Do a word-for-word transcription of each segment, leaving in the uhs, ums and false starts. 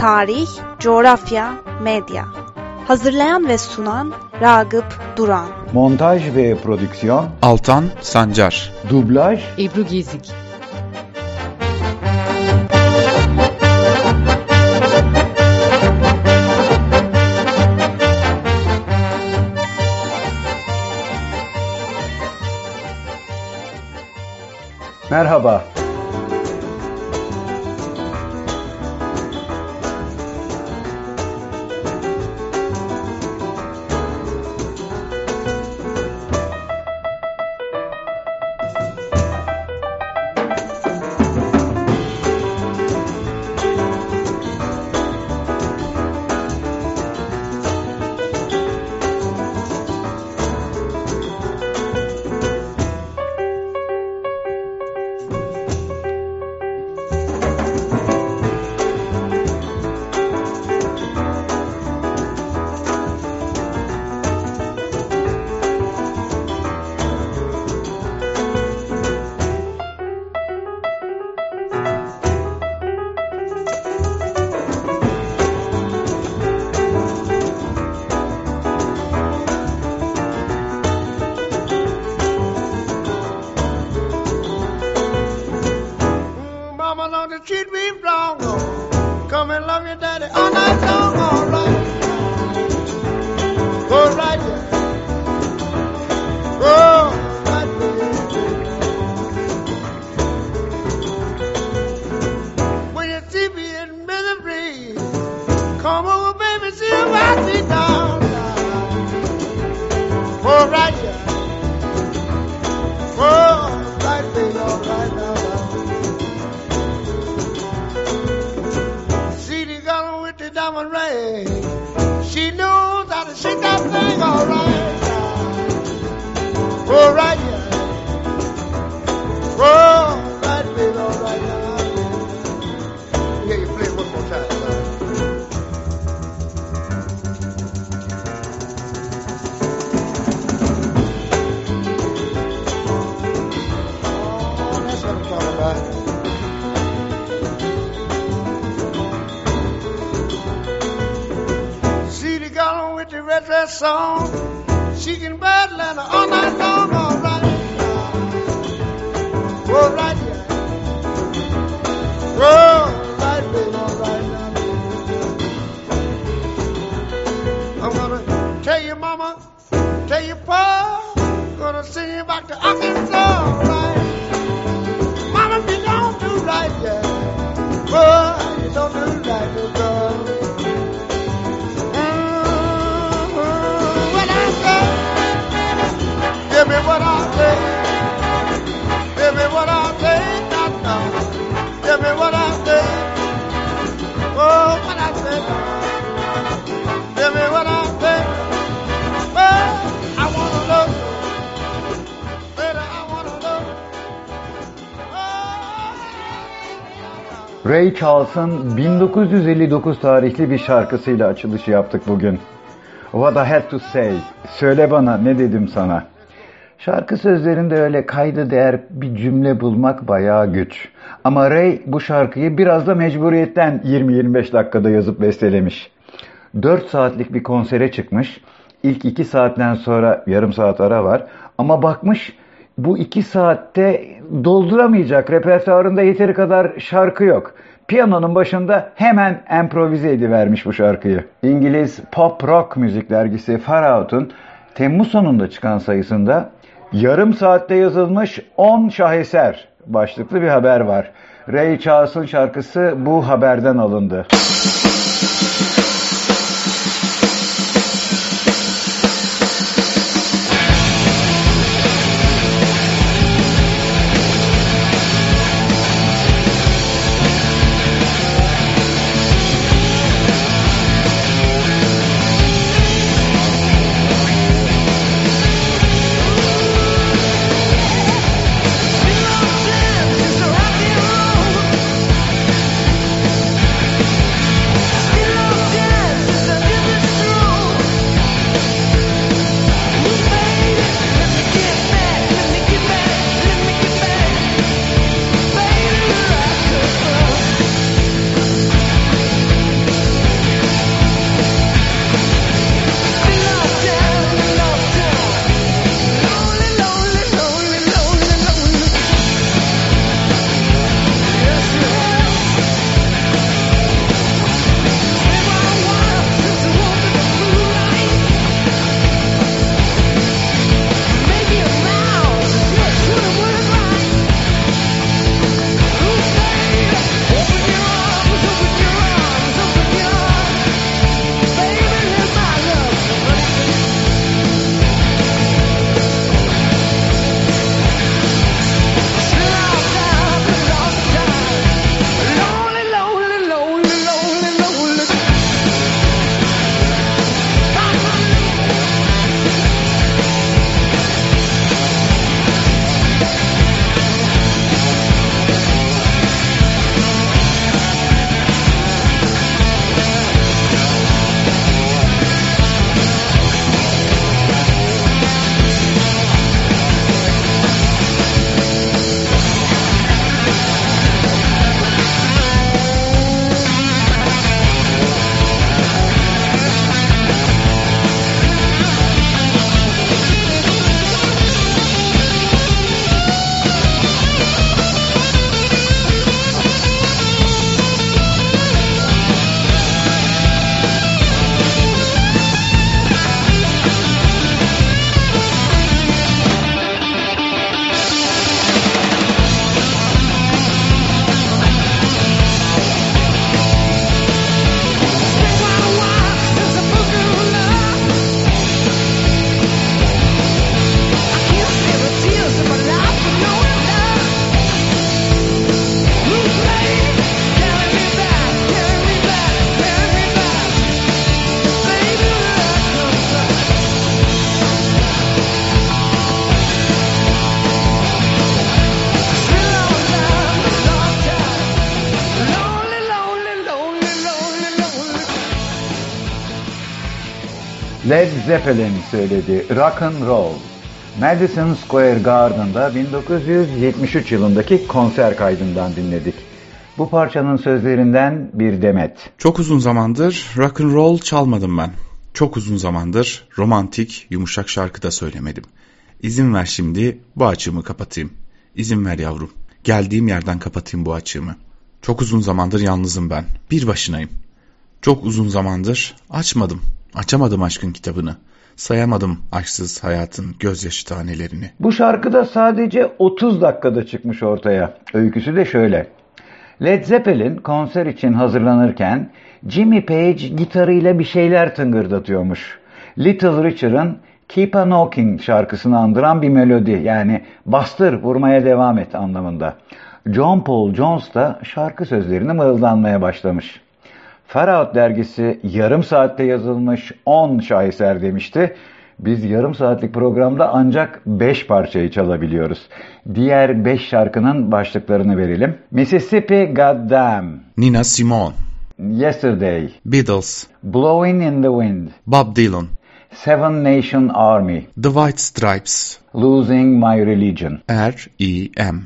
tarih, coğrafya, medya. Hazırlayan ve sunan Ragıp Duran. Montaj ve prodüksiyon Altan Sancar. Dublaj Ebru Gezik. Merhaba. Treat me wrong, come and love your daddy all night long, all right, all right, oh, right, when you see me in misery, come over, baby, see about me down, all right, oh, right, baby, all right, now. Diamond ring. She knows how to shake that thing all right. All right, yeah. All right, baby, all right now. Yeah, you play it one more time. Oh, that's what I'm talking about. The red dress song, she can bad Atlanta all night long, all right, all right, yeah, all right, baby, all right now. I'm gonna tell your mama, tell your pa, gonna send you back to Arkansas, all right. Mama, you don't do right, yeah, boy, you don't do right, no girl. Give me what I say. Give me what I say. Now, now. Give me what I say. Oh, what I say. Give me what I say. Oh, I wanna love. Baby, I wanna love. Oh. Ray Charles'ın bin dokuz yüz elli dokuz tarihli bir şarkısıyla açılışı yaptık bugün. What I Had to Say. Söyle bana ne dedim sana. Şarkı sözlerinde öyle kayda değer bir cümle bulmak bayağı güç. Ama Ray bu şarkıyı biraz da mecburiyetten yirmi yirmi beş dakikada yazıp bestelemiş. dört saatlik bir konsere çıkmış. İlk iki saatten sonra yarım saat ara var. Ama bakmış bu iki saatte dolduramayacak. Repertuarında yeteri kadar şarkı yok. Piyanonun başında hemen improvize edivermiş bu şarkıyı. İngiliz pop rock müzik dergisi Far Out'un Temmuz sonunda çıkan sayısında yarım saatte yazılmış on şaheser başlıklı bir haber var. Ray Charles'ın şarkısı bu haberden alındı. Led Zeppelin söyledi Rock and Roll. Madison Square Garden'da bin dokuz yüz yetmiş üç yılındaki konser kaydından dinledik. Bu parçanın sözlerinden bir demet. Çok uzun zamandır rock and roll çalmadım ben. Çok uzun zamandır romantik, yumuşak şarkı da söylemedim. İzin ver şimdi bu açığımı kapatayım. İzin ver yavrum. Geldiğim yerden kapatayım bu açığımı. Çok uzun zamandır yalnızım ben. Bir başınayım. Çok uzun zamandır açmadım. Açamadım aşkın kitabını. Sayamadım aşksız hayatın gözyaşı tanelerini. Bu şarkı da sadece otuz dakikada çıkmış ortaya. Öyküsü de şöyle. Led Zeppelin konser için hazırlanırken Jimmy Page gitarıyla bir şeyler tıngırdatıyormuş. Little Richard'ın Keep a Knocking şarkısını andıran bir melodi, yani bastır vurmaya devam et anlamında. John Paul Jones da şarkı sözlerini mırıldanmaya başlamış. Far Out dergisi yarım saatte yazılmış on şaheser demişti. Biz yarım saatlik programda ancak beş parçayı çalabiliyoruz. Diğer beş şarkının başlıklarını verelim. Mississippi Goddamn, Nina Simone, Yesterday, Beatles, Blowing in the Wind, Bob Dylan, Seven Nation Army, The White Stripes, Losing My Religion. R E M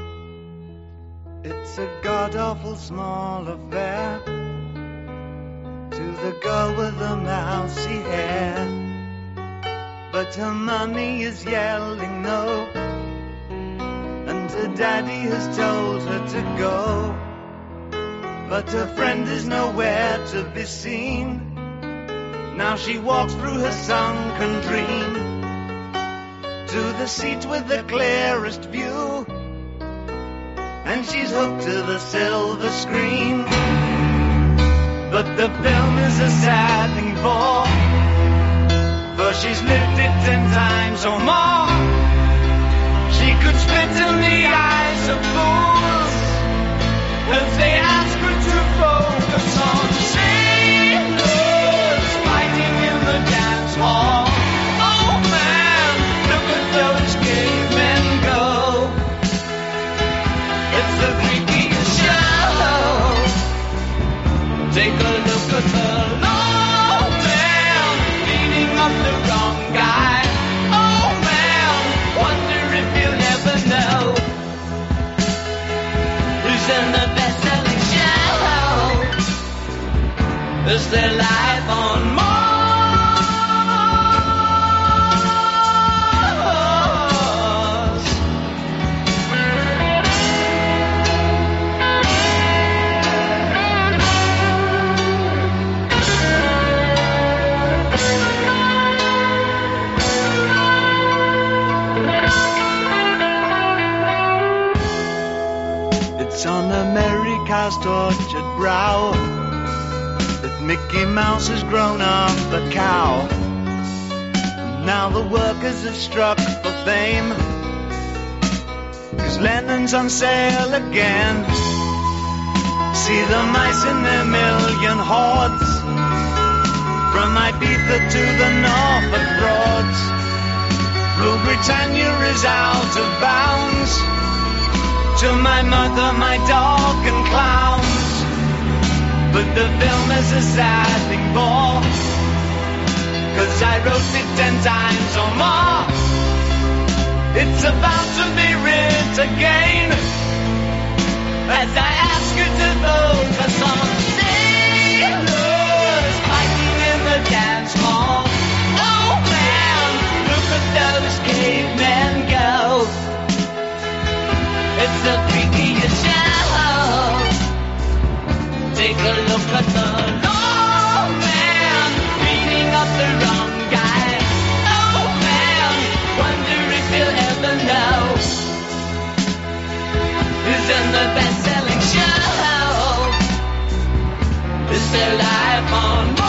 It's a god-awful small affair to the girl with the mousy hair, but her mommy is yelling no, and her daddy has told her to go, but her friend is nowhere to be seen. Now she walks through her sunken dream to the seat with the clearest view, and she's hooked to the silver screen. But the film is a sad thing for, for she's lived it ten times or more. She could spit in the eyes of fools if they ask her to focus on sailors fighting in the dance hall. Oh man, look at those cavemen go. It's the freakiest show. Take a look at the long man beating up the wrong guy. Oh man, wonder if you'll ever know who's in the best-selling show. Is there life on Mars? It's on America's tortured brow that Mickey Mouse has grown up a cow. And now the workers have struck for fame, 'cause Lennon's on sale again. See the mice in their million hordes, from Ibiza to the Norfolk Broads. Rule Britannia is out of bounds, to my mother, my dog and clowns. But the film is a sad thing for, 'cause I wrote it ten times or more. It's about to be writ again, as I ask you to focus on sailors fighting in the dance hall. Oh man, look at those cavemen go. It's the freakiest show. Take a look at the long man beating up the wrong guy. Oh man, wonder if you'll ever know who's in the best-selling show. Is there life on Mars?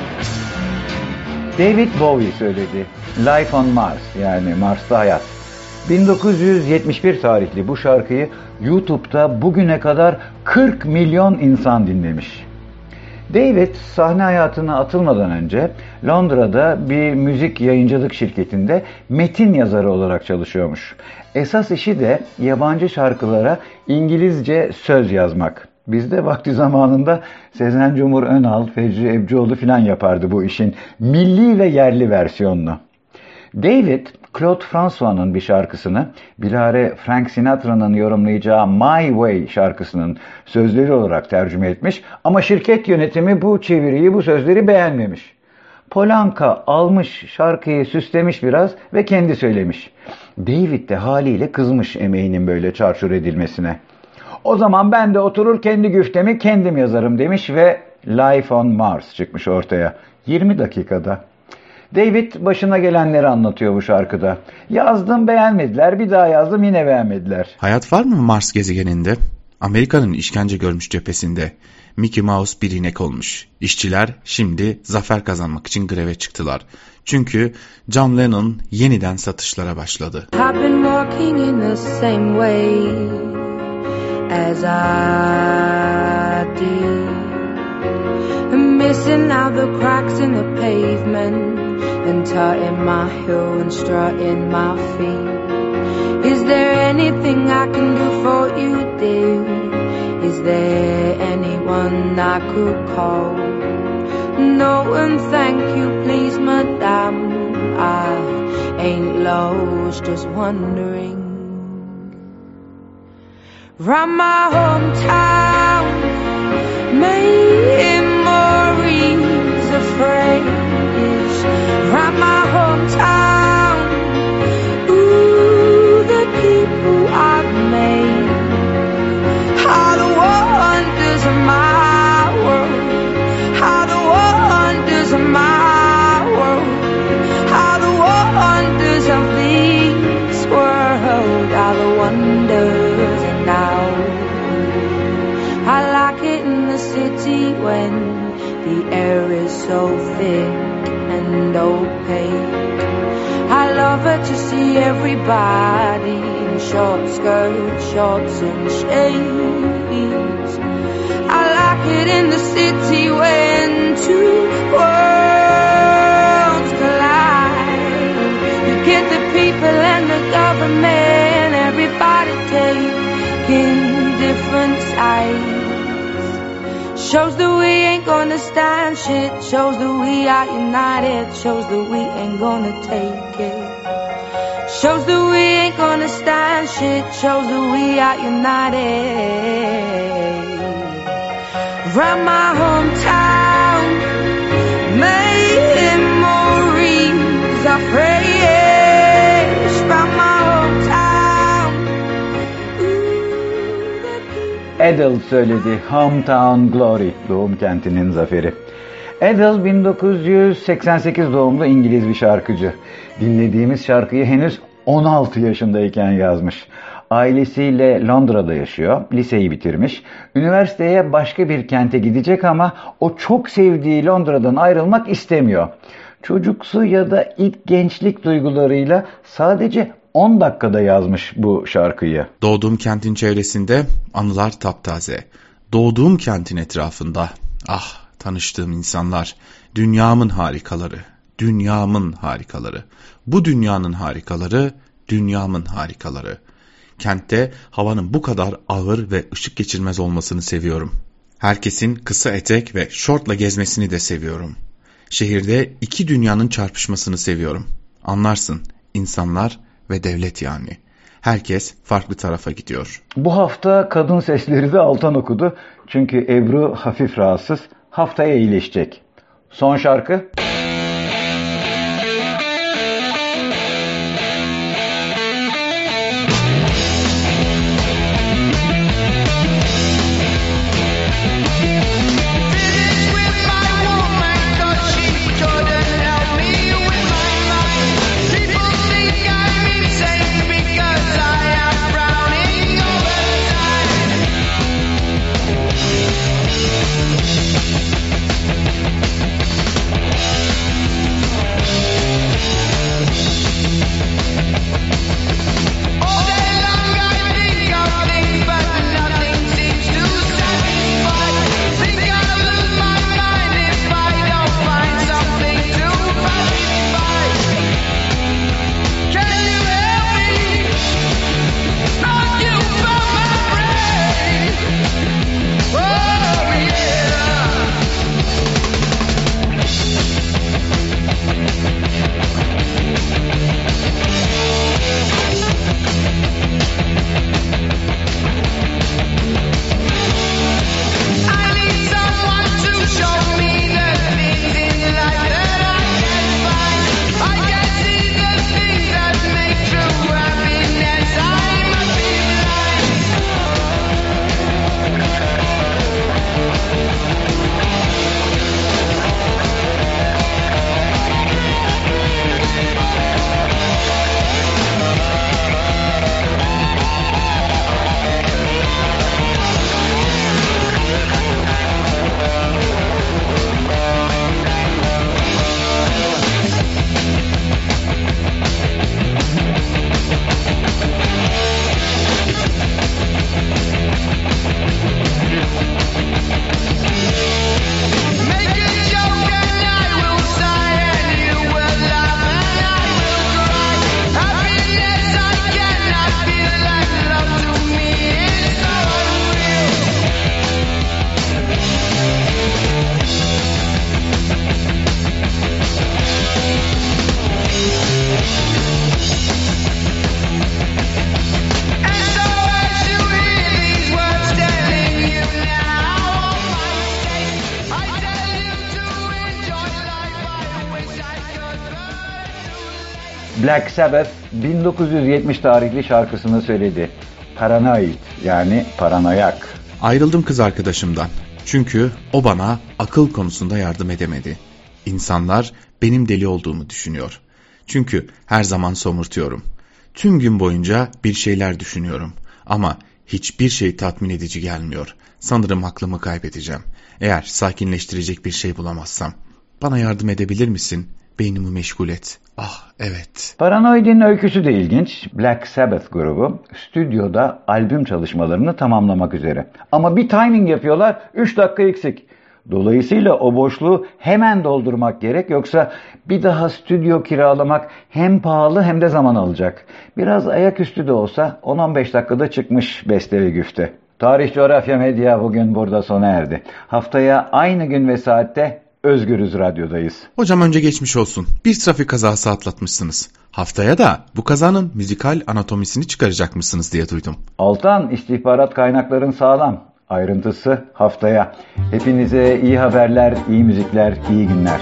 David Bowie söyledi. Life on Mars, yani Mars'ta hayat. bin dokuz yüz yetmiş bir tarihli bu şarkıyı YouTube'da bugüne kadar kırk milyon insan dinlemiş. David sahne hayatına atılmadan önce Londra'da bir müzik yayıncılık şirketinde metin yazarı olarak çalışıyormuş. Esas işi de yabancı şarkılara İngilizce söz yazmak. Bizde vakti zamanında Sezen Cumhur Önal, Fecri Ebcioğlu filan yapardı bu işin milli ve yerli versiyonunu. David, Claude François'ın bir şarkısını bilahare Frank Sinatra'nın yorumlayacağı My Way şarkısının sözleri olarak tercüme etmiş ama şirket yönetimi bu çeviriyi, bu sözleri beğenmemiş. Polanka almış şarkıyı süslemiş biraz ve kendi söylemiş. David de haliyle kızmış emeğinin böyle çarçur edilmesine. O zaman ben de oturur kendi güftemi kendim yazarım demiş ve Life on Mars çıkmış ortaya yirmi dakikada. David başına gelenleri anlatıyor bu şarkıda. Yazdım beğenmediler, bir daha yazdım yine beğenmediler. Hayat var mı Mars gezegeninde? Amerika'nın işkence görmüş cephesinde Mickey Mouse bir inek olmuş. İşçiler şimdi zafer kazanmak için greve çıktılar. Çünkü John Lennon yeniden satışlara başladı. I've been walking in the same way as I did, missing out the cracks in the pavement and tutting my heel and strutting my feet. Is there anything I can do for you, dear? Is there anyone I could call? No, and thank you, please, madame. I ain't lost, just wondering. Round my hometown, memories of phrase. Round my hometown, ooh, the people I've made. How the wonders of my world, how the wonders of my world, how the wonders of this world, how the wonders and now. I like it in the city when the air is so thick and opaque. I love it to see everybody in short skirts, shorts and shades. I like it in the city when two worlds collide. You get the people and the government, everybody taking different sides. Shows that we ain't gonna stand shit. Shows that we are united. Shows that we ain't gonna take it. Shows that we ain't gonna stand shit. Shows that we are united. Round my hometown, memories are fresh. Round my hometown, ooh, the people. Adele söyledi Hometown Glory, doğum kentinin zaferi. Adele bin dokuz yüz seksen sekiz doğumlu İngiliz bir şarkıcı. Dinlediğimiz şarkıyı henüz on altı yaşındayken yazmış. Ailesiyle Londra'da yaşıyor, liseyi bitirmiş. Üniversiteye başka bir kente gidecek ama o çok sevdiği Londra'dan ayrılmak istemiyor. Çocuksu ya da ilk gençlik duygularıyla sadece on dakikada yazmış bu şarkıyı. Doğduğum kentin çevresinde anılar taptaze. Doğduğum kentin etrafında, ah tanıştığım insanlar, dünyamın harikaları, dünyamın harikaları. Bu dünyanın harikaları, dünyamın harikaları. Kentte havanın bu kadar ağır ve ışık geçirmez olmasını seviyorum. Herkesin kısa etek ve şortla gezmesini de seviyorum. Şehirde iki dünyanın çarpışmasını seviyorum. Anlarsın, insanlar ve devlet yani. Herkes farklı tarafa gidiyor. Bu hafta kadın sesleri de Altan okudu. Çünkü Ebru hafif rahatsız. Haftaya iyileşecek. Son şarkı. Black Sabbath bin dokuz yüz yetmiş tarihli şarkısını söyledi. Paranoid, yani paranoyak. Ayrıldım kız arkadaşımdan. Çünkü o bana akıl konusunda yardım edemedi. İnsanlar benim deli olduğumu düşünüyor. Çünkü her zaman somurtuyorum. Tüm gün boyunca bir şeyler düşünüyorum. Ama hiçbir şey tatmin edici gelmiyor. Sanırım aklımı kaybedeceğim. Eğer sakinleştirecek bir şey bulamazsam. Bana yardım edebilir misin? Beynimi meşgul et. Ah evet. Paranoid'in öyküsü de ilginç. Black Sabbath grubu stüdyoda albüm çalışmalarını tamamlamak üzere. Ama bir timing yapıyorlar, üç dakika eksik. Dolayısıyla o boşluğu hemen doldurmak gerek, yoksa bir daha stüdyo kiralamak hem pahalı hem de zaman alacak. Biraz ayaküstü de olsa on on beş dakikada çıkmış beste ve güfte. Tarih, Coğrafya, Medya bugün burada sona erdi. Haftaya aynı gün ve saatte Özgürüz Radyo'dayız. Hocam önce geçmiş olsun. Bir trafik kazası atlatmışsınız. Haftaya da bu kazanın müzikal anatomisini çıkaracakmışsınız diye duydum. Altan, istihbarat kaynakların sağlam. Ayrıntısı haftaya. Hepinize iyi haberler, iyi müzikler, iyi günler.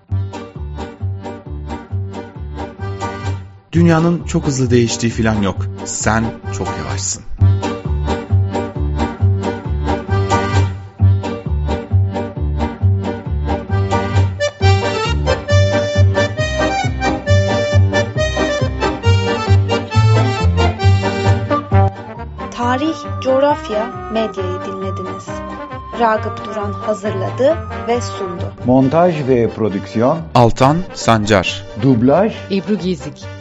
Dünyanın çok hızlı değiştiği filan yok. Sen çok yavaşsın. Tarih, Coğrafya, Medya'yı dinlediniz. Ragıp Duran hazırladı ve sundu. Montaj ve prodüksiyon Altan Sancar. Dublaj Ebru Gezik.